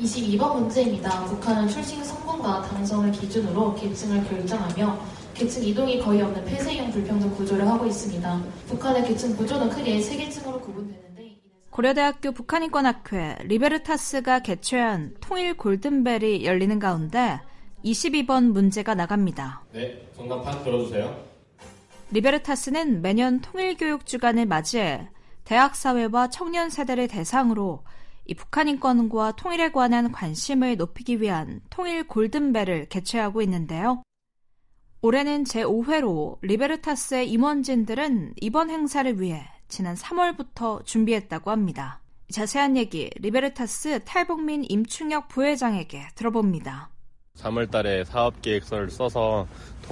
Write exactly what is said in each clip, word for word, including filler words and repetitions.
이십이 번 문제입니다. 북한은 출생 성분과 당성을 기준으로 계층을 결정하며 계층 이동이 거의 없는 폐쇄형 불평등 구조를 하고 있습니다. 북한의 계층 구조는 크게 세 계층으로 구분되는데 고려대학교 북한인권학회 리베르타스가 개최한 통일 골든벨이 열리는 가운데 이십이 번 문제가 나갑니다. 네, 정답판 들어주세요. 리베르타스는 매년 통일교육 주간을 맞이해 대학 사회와 청년 세대를 대상으로 이 북한 인권과 통일에 관한 관심을 높이기 위한 통일 골든벨을 개최하고 있는데요. 올해는 제오 회로 리베르타스의 임원진들은 이번 행사를 위해 지난 삼월부터 준비했다고 합니다. 자세한 얘기 리베르타스 탈북민 임충혁 부회장에게 들어봅니다. 삼월 달에 사업계획서를 써서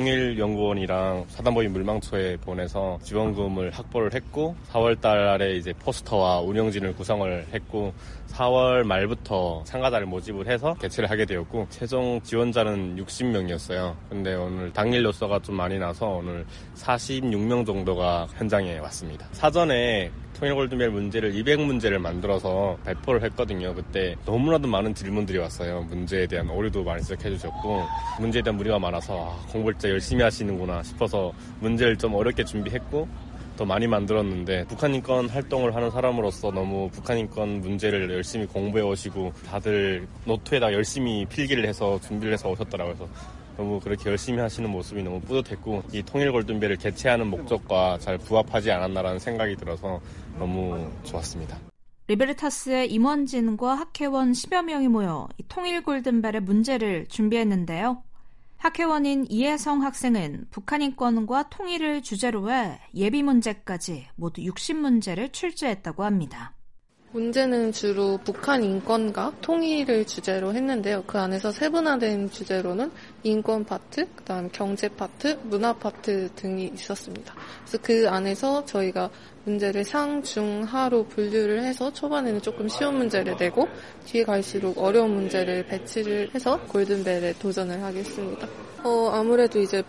통일연구원이랑 사단법인 물망초에 보내서 지원금을 확보를 했고 사월 달에 이제 포스터와 운영진을 구성을 했고 사월 말부터 참가자를 모집을 해서 개최를 하게 되었고 최종 지원자는 육십 명이었어요. 근데 오늘 당일 요소가 좀 많이 나서 오늘 사십육 명 정도가 현장에 왔습니다. 사전에 통일 골든벨 문제를 이백 문제를 만들어서 발표를 했거든요. 그때 너무나도 많은 질문들이 왔어요. 문제에 대한 오류도 많이 지적해 주셨고 문제에 대한 문의가 많아서 아, 공부를 진짜 열심히 하시는구나 싶어서 문제를 좀 어렵게 준비했고 더 많이 만들었는데 북한인권 활동을 하는 사람으로서 너무 북한인권 문제를 열심히 공부해 오시고 다들 노트에다 열심히 필기를 해서 준비를 해서 오셨더라고요. 그래서 너무 그렇게 열심히 하시는 모습이 너무 뿌듯했고 이 통일 골든벨을 개최하는 목적과 잘 부합하지 않았나라는 생각이 들어서 너무 좋았습니다. 리베르타스의 임원진과 학회원 십여 명이 모여 이 통일 골든벨의 문제를 준비했는데요. 학회원인 이혜성 학생은 북한 인권과 통일을 주제로 해 예비 문제까지 모두 육십 문제를 출제했다고 합니다. 문제는 주로 북한 인권과 통일을 주제로 했는데요. 그 안에서 세분화된 주제로는 인권 파트, 그다음 경제 파트, 문화 파트 등이 있었습니다. 그래서 그 안에서 저희가 문제를 상, 중, 하로 분류를 해서 초반에는 조금 쉬운 문제를 내고 뒤에 갈수록 어려운 문제를 배치를 해서 골든벨에 도전을 하겠습니다. 어, 아무래도 이제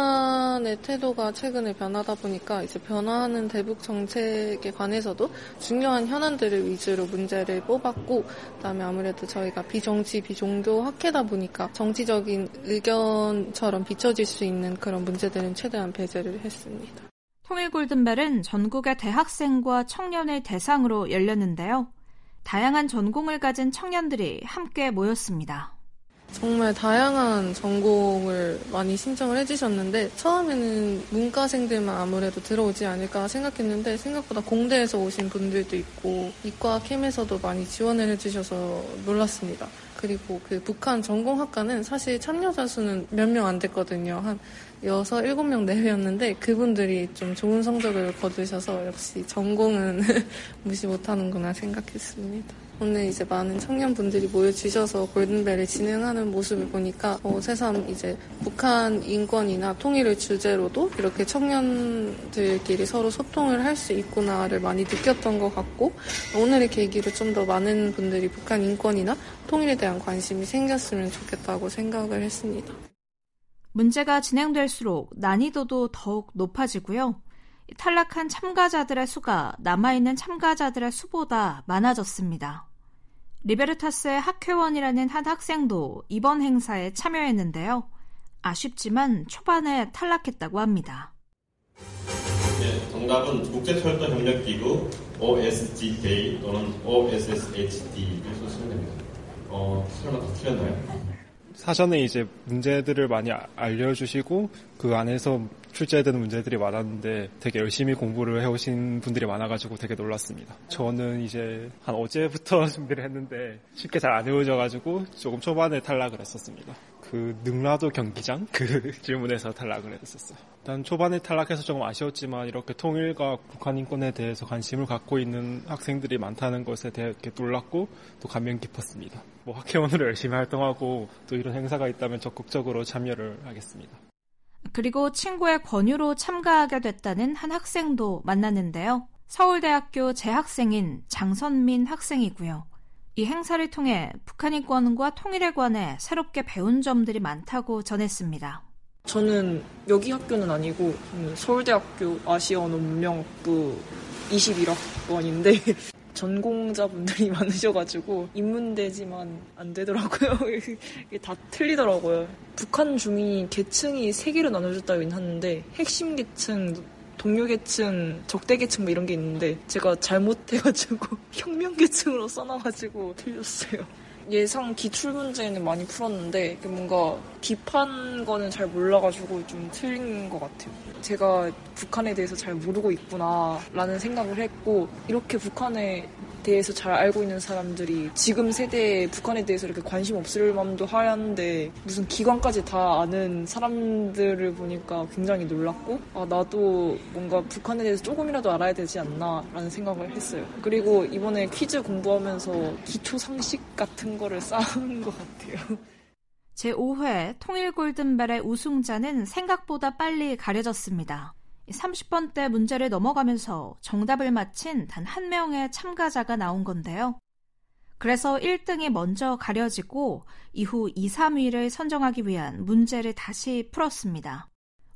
북한의 태도가 최근에 변하다 보니까 이제 변화하는 대북 정책에 관해서도 중요한 현안들을 위주로 문제를 뽑았고, 그다음에 아무래도 저희가 비정치, 비종교 학회다 보니까 정치적인 의견처럼 비춰질 수 있는 그런 문제들은 최대한 배제를 했습니다. 통일 골든벨은 전국의 대학생과 청년을 대상으로 열렸는데요. 다양한 전공을 가진 청년들이 함께 모였습니다. 정말 다양한 전공을 많이 신청을 해주셨는데 처음에는 문과생들만 아무래도 들어오지 않을까 생각했는데 생각보다 공대에서 오신 분들도 있고 이과 캠에서도 많이 지원을 해주셔서 놀랐습니다. 그리고 그 북한 전공학과는 사실 참여자 수는 몇 명 안 됐거든요. 한 여섯, 일곱 명 내외였는데 그분들이 좀 좋은 성적을 거두셔서 역시 전공은 무시 못하는구나 생각했습니다. 오늘 이제 많은 청년분들이 모여주셔서 골든벨을 진행하는 모습을 보니까 어, 새삼 이제 북한 인권이나 통일을 주제로도 이렇게 청년들끼리 서로 소통을 할 수 있구나를 많이 느꼈던 것 같고 오늘의 계기로 좀 더 많은 분들이 북한 인권이나 통일에 대한 관심이 생겼으면 좋겠다고 생각을 했습니다. 문제가 진행될수록 난이도도 더욱 높아지고요. 탈락한 참가자들의 수가 남아있는 참가자들의 수보다 많아졌습니다. 리베르타스의 학회원이라는 한 학생도 이번 행사에 참여했는데요. 아쉽지만 초반에 탈락했다고 합니다. 네, 정답은 국제철도협력기구 오에스지케이 또는 오에스에스에이치디를 쓰시면 됩니다. 어, 설마 다 틀렸나요? 사전에 이제 문제들을 많이 알려주시고 그 안에서 출제되는 문제들이 많았는데 되게 열심히 공부를 해오신 분들이 많아가지고 되게 놀랐습니다. 저는 이제 한 어제부터 준비를 했는데 쉽게 잘 안 외워져가지고 조금 초반에 탈락을 했었습니다. 그 능라도 경기장 그 질문에서 탈락을 했었어요. 일단 초반에 탈락해서 조금 아쉬웠지만 이렇게 통일과 북한 인권에 대해서 관심을 갖고 있는 학생들이 많다는 것에 대해 이렇게 놀랐고 또 감명 깊었습니다. 뭐 학회원으로 열심히 활동하고 또 이런 행사가 있다면 적극적으로 참여를 하겠습니다. 그리고 친구의 권유로 참가하게 됐다는 한 학생도 만났는데요. 서울대학교 재학생인 장선민 학생이고요. 이 행사를 통해 북한 인권과 통일에 관해 새롭게 배운 점들이 많다고 전했습니다. 저는 여기 학교는 아니고 서울대학교 아시아언어 문명학부 이십일 학번인데 전공자분들이 많으셔가지고 인문대지만 안 되더라고요. 이게 다 틀리더라고요. 북한 주민이 계층이 세 개로 나눠졌다고 하는데 핵심 계층, 동료 계층, 적대 계층 뭐 이런 게 있는데 제가 잘못해가지고 혁명 계층으로 써놔가지고 틀렸어요. 예상 기출 문제는 많이 풀었는데 뭔가 딥한 거는 잘 몰라가지고 좀 틀린 것 같아요. 제가 북한에 대해서 잘 모르고 있구나라는 생각을 했고 이렇게 북한에 대해서 잘 알고 있는 사람들이 지금 세대에 북한에 대해서 이렇게 관심 없을 마음도 하얀데 무슨 기관까지 다 아는 사람들을 보니까 굉장히 놀랐고 아, 나도 뭔가 북한에 대해서 조금이라도 알아야 되지 않나라는 생각을 했어요. 그리고 이번에 퀴즈 공부하면서 기초 상식 같은 거를 쌓은 것 같아요. 제오 회 통일 골든벨의 우승자는 생각보다 빨리 가려졌습니다. 삼십 번대 문제를 넘어가면서 정답을 맞힌 단 한 명의 참가자가 나온 건데요. 그래서 일 등이 먼저 가려지고 이후 이, 삼 위를 선정하기 위한 문제를 다시 풀었습니다.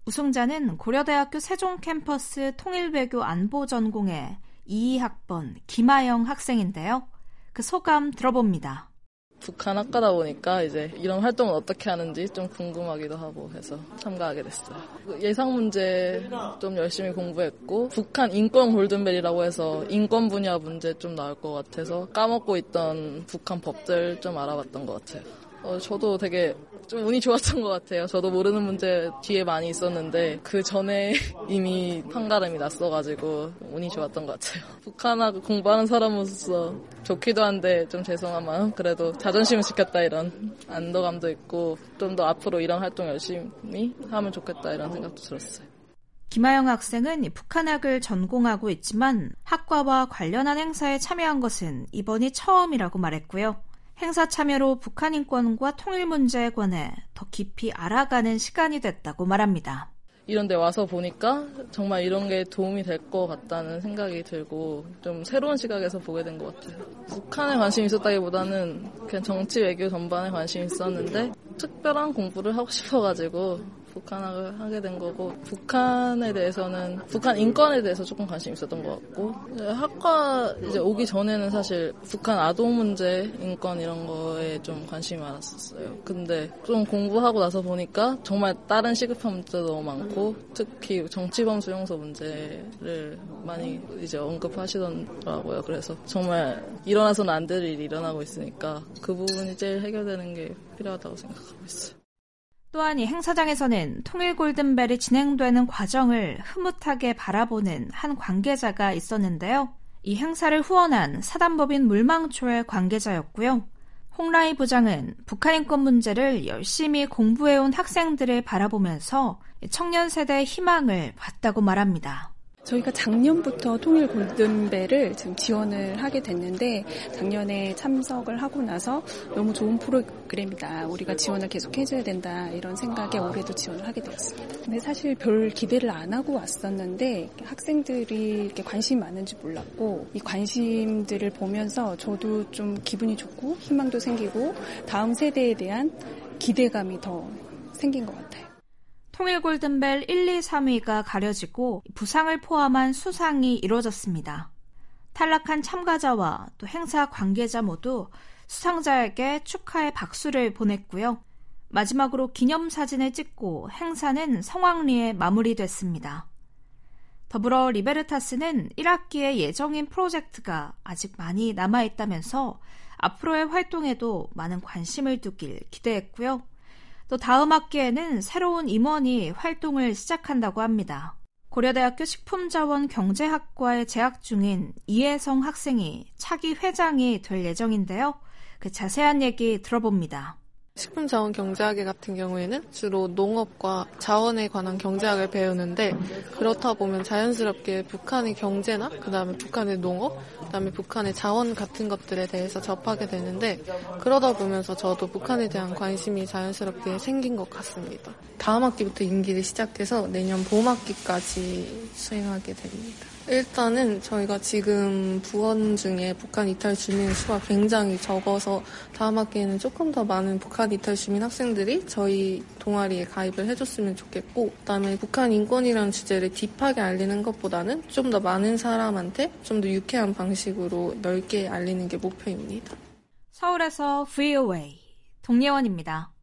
우승자는 고려대학교 세종 캠퍼스 통일외교 안보 전공의 이이 학번 김하영 학생인데요. 그 소감 들어봅니다. 북한 학과다 보니까 이제 이런 활동을 어떻게 하는지 좀 궁금하기도 하고 해서 참가하게 됐어요. 예상 문제 좀 열심히 공부했고 북한 인권 골든벨이라고 해서 인권 분야 문제 좀 나올 것 같아서 까먹고 있던 북한 법들 좀 알아봤던 것 같아요. 어, 저도 되게 좀 운이 좋았던 것 같아요. 저도 모르는 문제 뒤에 많이 있었는데 그 전에 이미 판가름이 났어가지고 운이 좋았던 것 같아요. 북한하고 공부하는 사람으로서 좋기도 한데 좀 죄송한 마음, 그래도 자존심을 지켰다 이런 안도감도 있고 좀 더 앞으로 이런 활동 열심히 하면 좋겠다 이런 생각도 들었어요. 김하영 학생은 북한학을 전공하고 있지만 학과와 관련한 행사에 참여한 것은 이번이 처음이라고 말했고요. 행사 참여로 북한 인권과 통일 문제에 관해 더 깊이 알아가는 시간이 됐다고 말합니다. 이런 데 와서 보니까 정말 이런 게 도움이 될 것 같다는 생각이 들고 좀 새로운 시각에서 보게 된 것 같아요. 북한에 관심이 있었다기보다는 그냥 정치 외교 전반에 관심이 있었는데 특별한 공부를 하고 싶어가지고 북한학을 하게 된 거고 북한에 대해서는 북한 인권에 대해서 조금 관심이 있었던 것 같고 학과 이제 오기 전에는 사실 북한 아동 문제 인권 이런 거에 좀 관심이 많았었어요. 근데 좀 공부하고 나서 보니까 정말 다른 시급한 문제도 너무 많고 특히 정치범 수용소 문제를 많이 이제 언급하시더라고요. 그래서 정말 일어나서는 안 될 일이 일어나고 있으니까 그 부분이 제일 해결되는 게 필요하다고 생각하고 있어요. 또한 이 행사장에서는 통일 골든벨이 진행되는 과정을 흐뭇하게 바라보는 한 관계자가 있었는데요. 이 행사를 후원한 사단법인 물망초의 관계자였고요. 홍라희 부장은 북한 인권 문제를 열심히 공부해온 학생들을 바라보면서 청년 세대의 희망을 봤다고 말합니다. 저희가 작년부터 통일 골든벨을 지금 지원을 하게 됐는데 작년에 참석을 하고 나서 너무 좋은 프로그램이다. 우리가 지원을 계속 해줘야 된다. 이런 생각에 올해도 지원을 하게 되었습니다. 근데 사실 별 기대를 안 하고 왔었는데 학생들이 이렇게 관심이 많은지 몰랐고 이 관심들을 보면서 저도 좀 기분이 좋고 희망도 생기고 다음 세대에 대한 기대감이 더 생긴 것 같아요. 통일 골든벨 일, 이, 삼 위가 가려지고 부상을 포함한 수상이 이루어졌습니다. 탈락한 참가자와 또 행사 관계자 모두 수상자에게 축하의 박수를 보냈고요. 마지막으로 기념사진을 찍고 행사는 성황리에 마무리됐습니다. 더불어 리베르타스는 일 학기의 예정인 프로젝트가 아직 많이 남아있다면서 앞으로의 활동에도 많은 관심을 두길 기대했고요. 또 다음 학기에는 새로운 임원이 활동을 시작한다고 합니다. 고려대학교 식품자원 경제학과에 재학 중인 이혜성 학생이 차기 회장이 될 예정인데요. 그 자세한 얘기 들어봅니다. 식품자원 경제학회 같은 경우에는 주로 농업과 자원에 관한 경제학을 배우는데 그렇다 보면 자연스럽게 북한의 경제나 그다음에 북한의 농업, 그다음에 북한의 자원 같은 것들에 대해서 접하게 되는데 그러다 보면서 저도 북한에 대한 관심이 자연스럽게 생긴 것 같습니다. 다음 학기부터 임기를 시작해서 내년 봄학기까지 수행하게 됩니다. 일단은 저희가 지금 부원 중에 북한 이탈 주민 수가 굉장히 적어서 다음 학기에는 조금 더 많은 북한 이탈 주민 학생들이 저희 동아리에 가입을 해줬으면 좋겠고, 그다음에 북한 인권이라는 주제를 딥하게 알리는 것보다는 좀 더 많은 사람한테 좀 더 유쾌한 방식으로 넓게 알리는 게 목표입니다. 서울에서 브이오에이 동예원입니다.